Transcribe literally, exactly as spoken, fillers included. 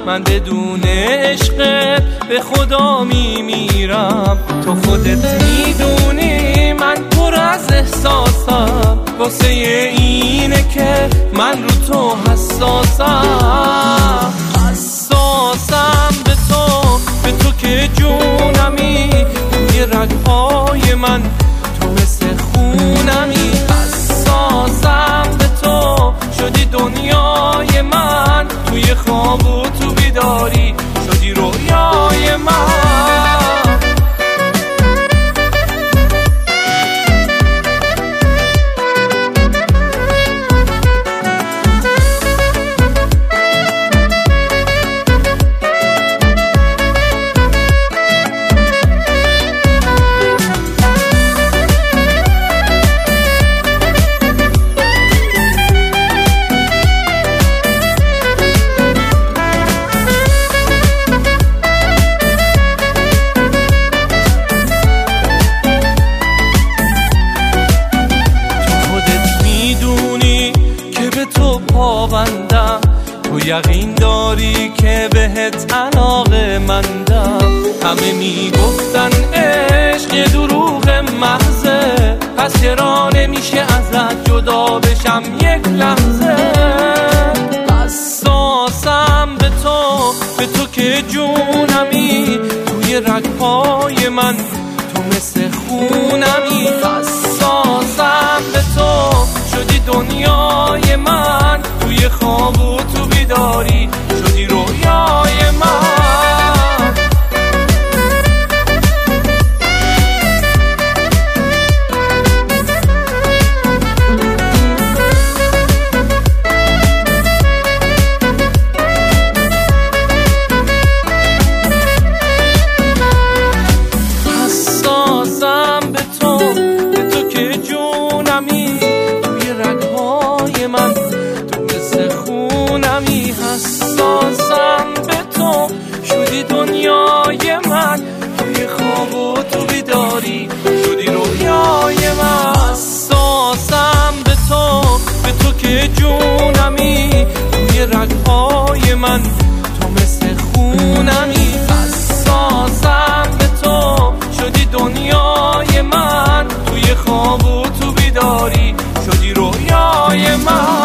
من بدون عشقت به خدا میمیرم. تو خودت میدونی من پر از احساسم، واسه اینه که من رو تو حساسم. حساسم به تو، به تو که جونمی، توی رگهای من تو مثل خونمی. حساسم به تو، شدی دنیای من، توی خواب و تو بیداری شدی رویای من. پابندم، تو یقین داری که بهت علاقه مندم. همه میگفتن عشق یه دروغ محضه، پس چرا نمیشه ازت جدا بشم یک لحظه. حساسم به تو، به تو که جونمی، توی رگهای من تو مثل خونمی. حساسم به تو، شدی دنیای من، توی خواب و تو بیداری شدی رویای من. حساسم به تو، به تو که جونمی، توی رگهای من تو مثل خونمی. حساسم به تو، شدی دنیای من، توی خواب و تو بیداری شدی رویای من. حساسم به تو، به تو که جونمی، توی رگهای من تو مثل خونمی. حساسم به تو، شدی دنیای من، توی خواب و تو بیداری شدی رویای من.